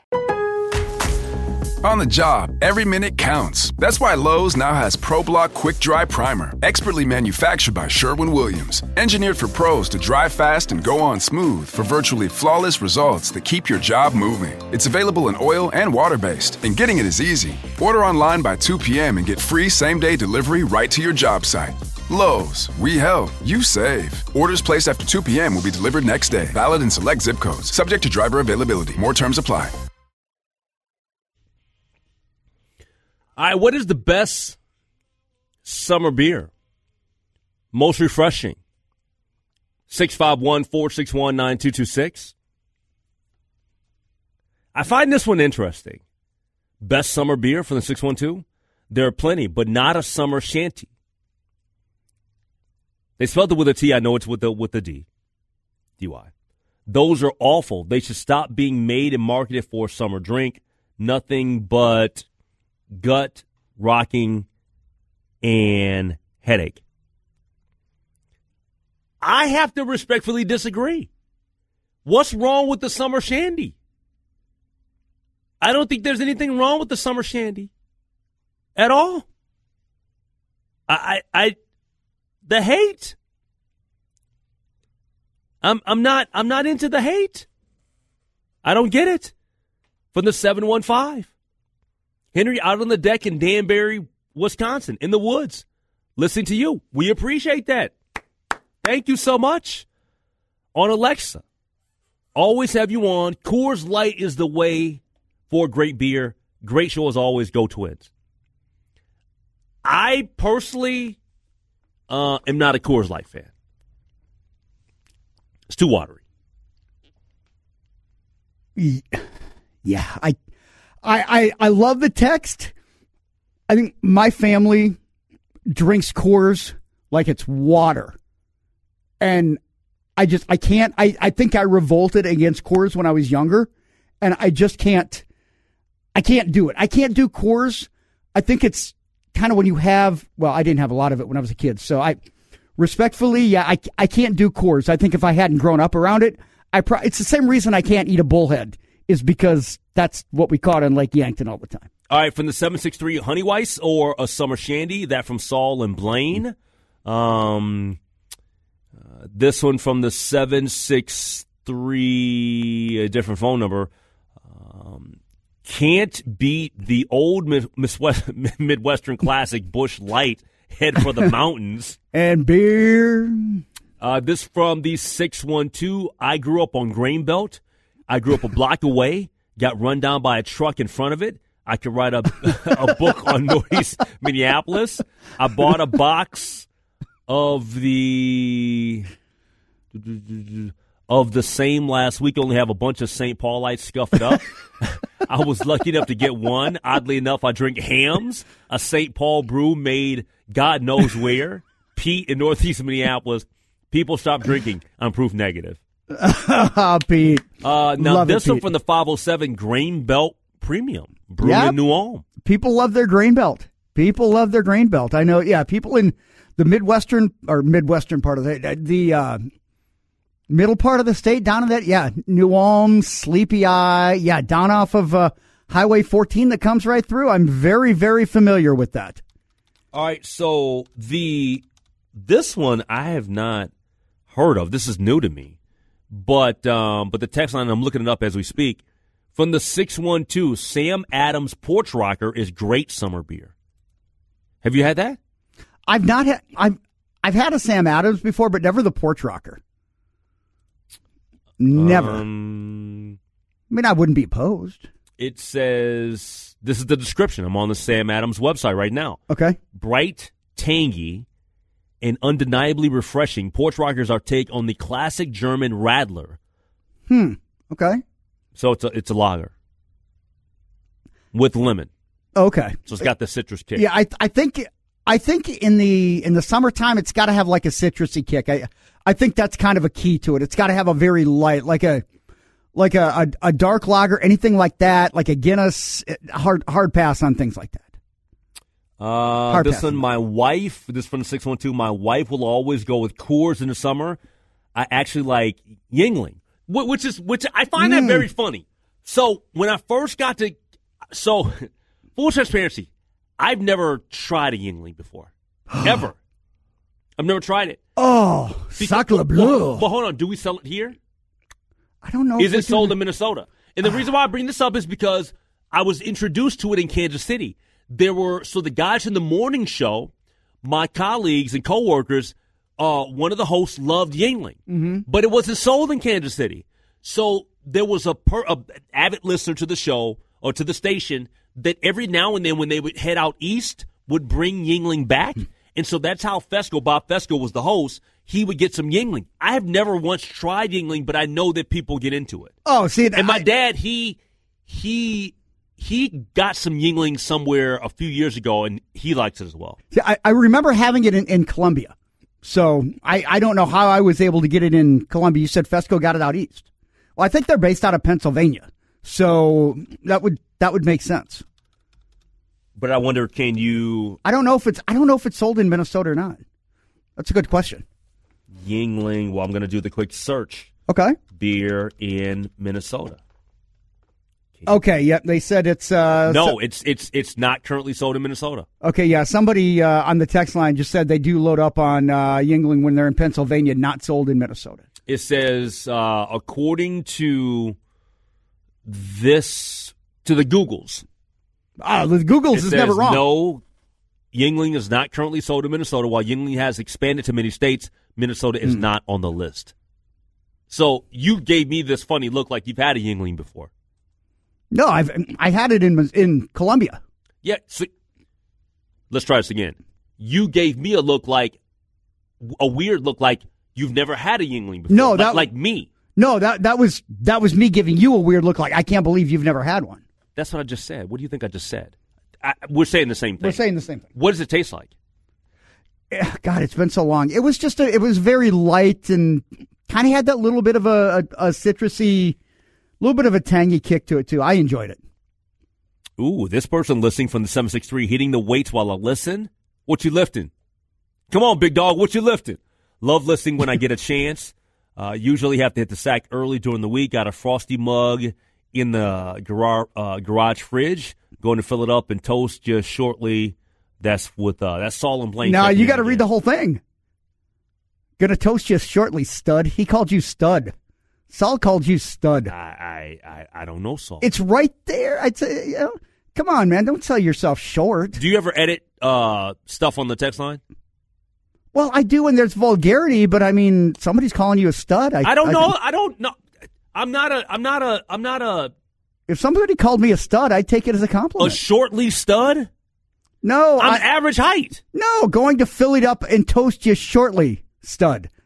Speaker 4: On the job, every minute counts. That's why Lowe's now has ProBlock Quick Dry Primer, expertly manufactured by Sherwin-Williams. Engineered for pros to dry fast and go on smooth for virtually flawless results that keep your job moving. It's available in oil and water-based, and getting it is easy. Order online by two p.m. and get free same-day delivery right to your job site. Lowe's, we help, you save. Orders placed after two p.m. will be delivered next day. Valid in select zip codes. Subject to driver availability. More terms apply.
Speaker 5: All right, what is the best summer beer? Most refreshing? six five one, four six one, nine two two six. I find this one interesting. Best summer beer for the six one two? There are plenty, but not a summer shanty. They spelled it with a T. I know it's with the with the D. D Y. Those are awful. They should stop being made and marketed for a summer drink. Nothing but gut rocking and headache. I have to respectfully disagree. What's wrong with the summer shandy? I don't think there's anything wrong with the summer shandy at all. I, I, I the hate. I'm, I'm not, I'm not into the hate. I don't get it. From the seven one five. Henry out on the deck in Danbury, Wisconsin, in the woods, listening to you. We appreciate that. Thank you so much. On Alexa, always have you on. Coors Light is the way for great beer. Great show as always. Go Twins. I personally uh, am not a Coors Light fan. It's too watery.
Speaker 6: Yeah, I, I, I, I love the text. I think my family drinks Coors like it's water. And I just, I can't, I, I think I revolted against Coors when I was younger. And I just can't, I can't do it. I can't do Coors. I think it's kind of when you have, well, I didn't have a lot of it when I was a kid. So I, respectfully, yeah, I, I can't do Coors. I think if I hadn't grown up around it, I pro- it's the same reason I can't eat a bullhead, is because that's what we caught in Lake Yankton all the time.
Speaker 5: All right, from the seven six three, Honey Weiss or a Summer Shandy, that from Saul and Blaine. Um, uh, this one from the seven six three, a different phone number. Um, can't beat the old Mid- Midwestern Classic Busch Light, head for the mountains.
Speaker 6: And beer.
Speaker 5: Uh, this from the six one two, I grew up on Grain Belt. I grew up a block away, got run down by a truck in front of it. I could write a, a book on Northeast Minneapolis. I bought a box of the of the same last week. Only have a bunch of Saint Paulites, scuff it up. I was lucky enough to get one. Oddly enough, I drink Hams, a Saint Paul brew made God knows where. Pete in Northeast Minneapolis. People stop drinking. I'm proof negative.
Speaker 6: Pete.
Speaker 5: Uh, now,
Speaker 6: love
Speaker 5: this
Speaker 6: it,
Speaker 5: one
Speaker 6: Pete.
Speaker 5: from the five oh seven Grain Belt Premium, brewed
Speaker 6: Yep.
Speaker 5: in New Ulm.
Speaker 6: People love their grain belt. People love their grain belt. I know, yeah, people in the Midwestern or Midwestern part of the, the uh, middle part of the state, down in that, yeah, New Ulm, Sleepy Eye, yeah, down off of uh, Highway fourteen that comes right through. I'm very, very familiar with that.
Speaker 5: All right, so the this one I have not heard of. This is new to me. But um, but the text line, I'm looking it up as we speak. From the six one two, Sam Adams Porch Rocker is great summer beer. Have you had that?
Speaker 6: I've not had I've I've had a Sam Adams before, but never the Porch Rocker. Never.
Speaker 5: Um,
Speaker 6: I mean, I wouldn't be opposed.
Speaker 5: It says, this is the description. I'm on the Sam Adams website right now.
Speaker 6: Okay.
Speaker 5: Bright, tangy, and undeniably refreshing. Porch Rockers are take on the classic German Radler.
Speaker 6: Hmm. Okay.
Speaker 5: So it's a, it's a lager with lemon.
Speaker 6: Okay.
Speaker 5: So it's got the citrus kick.
Speaker 6: Yeah, I I think I think in the in the summertime it's got to have like a citrusy kick. I I think that's kind of a key to it. It's got to have a very light, like a like a, a, a dark lager, anything like that, like a Guinness. Hard hard pass on things like that.
Speaker 5: Uh,
Speaker 6: Hard
Speaker 5: this
Speaker 6: pass.
Speaker 5: one, my wife. This from the six one two. My wife will always go with Coors in the summer. I actually like Yuengling, wh- which is which I find
Speaker 6: Mm.
Speaker 5: that very funny. So when I first got to, so full transparency, I've never tried a Yuengling before, ever. I've never tried it.
Speaker 6: Oh,
Speaker 5: Because-
Speaker 6: Sacre Bleu.
Speaker 5: Well, well, hold on. Do we sell it here?
Speaker 6: I don't know.
Speaker 5: Is
Speaker 6: if we
Speaker 5: it sold
Speaker 6: do-
Speaker 5: in Minnesota? And the reason why I bring this up is because I was introduced to it in Kansas City. There were, so the guys in the morning show, my colleagues and coworkers, uh, one of the hosts loved Yuengling,
Speaker 6: Mm-hmm.
Speaker 5: but it wasn't sold in Kansas City. So there was a, per, a avid listener to the show or to the station that every now and then when they would head out east would bring Yuengling back. And so that's how Fesco, Bob Fesco was the host. He would get some Yuengling. I have never once tried Yuengling, but I know that people get into it.
Speaker 6: Oh, see,
Speaker 5: And my
Speaker 6: I-
Speaker 5: dad, he he he got some Yuengling somewhere a few years ago, and he likes it as well.
Speaker 6: See, I, I remember having it in, in Columbia. So I, I don't know how I was able to get it in Columbia. You said Fesco got it out east. Well, I think they're based out of Pennsylvania. So that would that would make sense.
Speaker 5: But I wonder, can you
Speaker 6: I don't know if it's I don't know if it's sold in Minnesota or not. That's a good question.
Speaker 5: Yuengling? Well, I'm going to do the quick search.
Speaker 6: Okay.
Speaker 5: Beer in Minnesota.
Speaker 6: Okay, yep. They said it's uh
Speaker 5: No,
Speaker 6: so-
Speaker 5: it's it's it's not currently sold in Minnesota.
Speaker 6: okay, yeah. Somebody uh, on the text line just said they do load up on uh, Yuengling when they're in Pennsylvania, not sold in Minnesota.
Speaker 5: It says, uh, according to this, to the Googles.
Speaker 6: Ah, the Googles
Speaker 5: it
Speaker 6: is
Speaker 5: says,
Speaker 6: never wrong.
Speaker 5: No, Yuengling is not currently sold in Minnesota. While Yuengling has expanded to many states, Minnesota is
Speaker 6: Hmm.
Speaker 5: not on the list. So you gave me this funny look like you've had a Yuengling before.
Speaker 6: No, I've I had it in in Columbia.
Speaker 5: Yeah, so let's try this again. You gave me a look like, a weird look like you've never had a Yuengling before.
Speaker 6: No,
Speaker 5: like,
Speaker 6: that-
Speaker 5: like me.
Speaker 6: No, that that was that was me giving you a weird look. Like I can't believe you've never had one.
Speaker 5: That's what I just said. What do you think I just said? I, we're saying the same thing.
Speaker 6: We're saying the same thing.
Speaker 5: What does it taste like?
Speaker 6: Eh, God, it's been so long. It was just a, it was very light and kind of had that little bit of a, a, a citrusy, little bit of a tangy kick to it too. I enjoyed it.
Speaker 5: Ooh, this person listening from the seven six three, hitting the weights while I listen. What you lifting? Come on, big dog. What you lifting? Love listening when I get a chance. Uh, usually have to hit the sack early during the week. Got a frosty mug in the garage, uh, garage fridge. Going to fill it up and toast just shortly. That's with uh, that's Saul and Blaine.
Speaker 6: Now
Speaker 5: checking
Speaker 6: you
Speaker 5: in
Speaker 6: got to
Speaker 5: again.
Speaker 6: read the whole thing. Gonna toast you shortly, stud. He called you stud. Saul called you stud.
Speaker 5: I I I, I don't know, Saul.
Speaker 6: It's right there. I'd say, you know, come on, man. Don't sell yourself short.
Speaker 5: Do you ever edit uh, stuff on the text line?
Speaker 6: Well, I do when there's vulgarity, but I mean, somebody's calling you a stud. I,
Speaker 5: I don't know.
Speaker 6: think-
Speaker 5: I don't know. I'm not a. I'm not a. I'm not a.
Speaker 6: if somebody called me a stud, I'd take it as a
Speaker 5: A
Speaker 6: compliment.
Speaker 5: shortly stud.
Speaker 6: no,
Speaker 5: I'm
Speaker 6: I,
Speaker 5: average height.
Speaker 6: no, going to fill it up and toast you shortly, stud.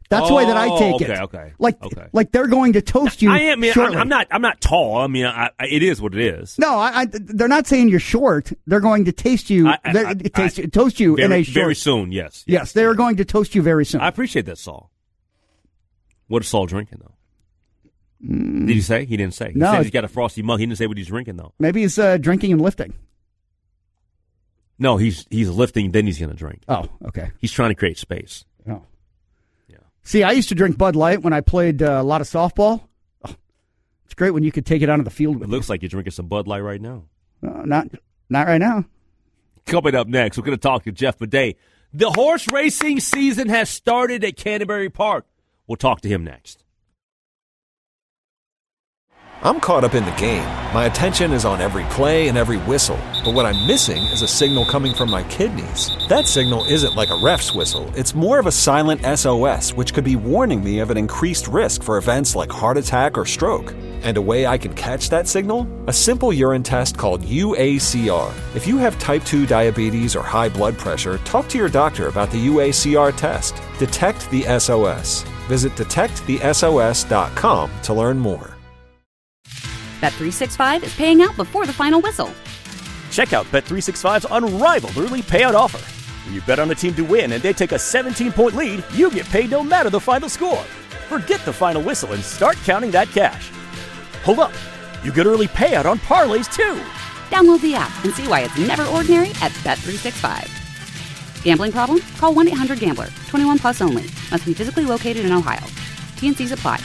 Speaker 6: That's
Speaker 5: oh,
Speaker 6: the way that I take
Speaker 5: okay,
Speaker 6: it.
Speaker 5: Okay, okay,
Speaker 6: like,
Speaker 5: okay.
Speaker 6: like they're going to toast you.
Speaker 5: I am. I mean,
Speaker 6: shortly.
Speaker 5: I'm, I'm not. I'm not tall. I mean, I, I, it is what it is.
Speaker 6: No, I, I, they're not saying you're short. They're going to taste you.
Speaker 5: I, I, I,
Speaker 6: taste,
Speaker 5: I,
Speaker 6: toast you
Speaker 5: very,
Speaker 6: in a short.
Speaker 5: Very soon. Yes.
Speaker 6: Yes, yes they are going to toast you very soon.
Speaker 5: I appreciate that, Saul. What is Saul drinking though? Mm. Did he say? He didn't say. He
Speaker 6: no,
Speaker 5: said he's got a frosty mug. He didn't say what he's drinking though.
Speaker 6: Maybe he's uh, drinking and lifting.
Speaker 5: No, he's he's lifting. Then he's going to drink.
Speaker 6: Oh, okay.
Speaker 5: He's trying to create space.
Speaker 6: Oh. See, I used to drink Bud Light when I played uh, a lot of softball. Oh, it's great when you could take it onto the field with
Speaker 5: It looks you. like you're drinking some Bud Light right now.
Speaker 6: Uh, not not right now.
Speaker 5: Coming up next, we're going to talk to Jeff Bidet. The horse racing season has started at Canterbury Park. We'll talk to him next.
Speaker 1: I'm caught up in the game. My attention is on every play and every whistle. But what I'm missing is a signal coming from my kidneys. That signal isn't like a ref's whistle. It's more of a silent S O S, which could be warning me of an increased risk for events like heart attack or stroke. And a way I can catch that signal? A simple urine test called U A C R. If you have type two diabetes or high blood pressure, talk to your doctor about the U A C R test. Detect the S O S. Visit detect the S O S dot com to learn more.
Speaker 2: Bet three sixty-five is paying out before the final whistle.
Speaker 3: Check out Bet three sixty-five's unrivaled early payout offer. When you bet on a team to win and they take a seventeen-point lead, you get paid no matter the final score. Forget the final whistle and start counting that cash. Hold up. You get early payout on parlays, too.
Speaker 2: Download the app and see why it's never ordinary at Bet three sixty-five. Gambling problem? Call one eight hundred gambler. twenty-one plus only. Must be physically located in Ohio. T and C's apply.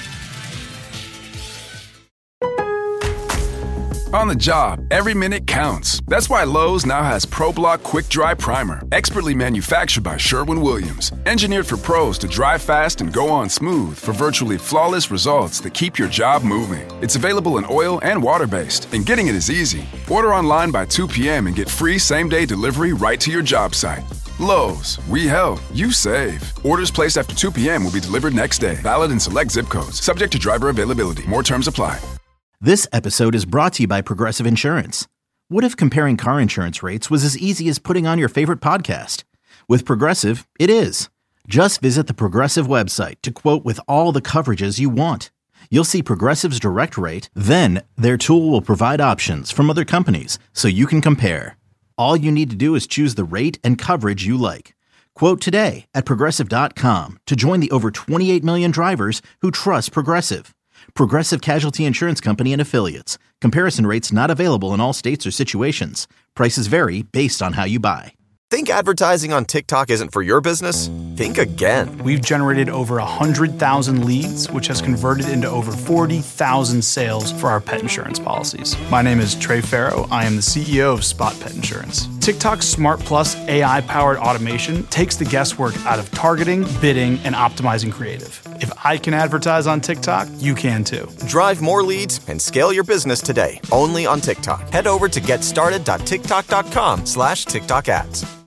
Speaker 4: On the job, every minute counts. That's why Lowe's now has ProBlock Quick Dry Primer, expertly manufactured by Sherwin-Williams. Engineered for pros to dry fast and go on smooth for virtually flawless results that keep your job moving. It's available in oil and water-based, and getting it is easy. Order online by two p.m. and get free same-day delivery right to your job site. Lowe's, we help, you save. Orders placed after two p.m. will be delivered next day. Valid in select zip codes. Subject to driver availability. More terms apply.
Speaker 13: This episode is brought to you by Progressive Insurance. What if comparing car insurance rates was as easy as putting on your favorite podcast? With Progressive, it is. Just visit the Progressive website to quote with all the coverages you want. You'll see Progressive's direct rate, then their tool will provide options from other companies so you can compare. All you need to do is choose the rate and coverage you like. Quote today at Progressive dot com to join the over twenty-eight million drivers who trust Progressive. Progressive Casualty Insurance Company and Affiliates. Comparison rates not available in all states or situations. Prices vary based on how you buy.
Speaker 14: Think advertising on TikTok isn't for your business? Think again.
Speaker 15: We've generated over one hundred thousand leads, which has converted into over forty thousand sales for our pet insurance policies. My name is Trey Farrow. I am the C E O of Spot Pet Insurance. TikTok's Smart Plus A I-powered automation takes the guesswork out of targeting, bidding, and optimizing creative. If I can advertise on TikTok, you can too.
Speaker 14: Drive more leads and scale your business today, only on TikTok. Head over to getstarted dot tiktok dot com slash TikTok ads.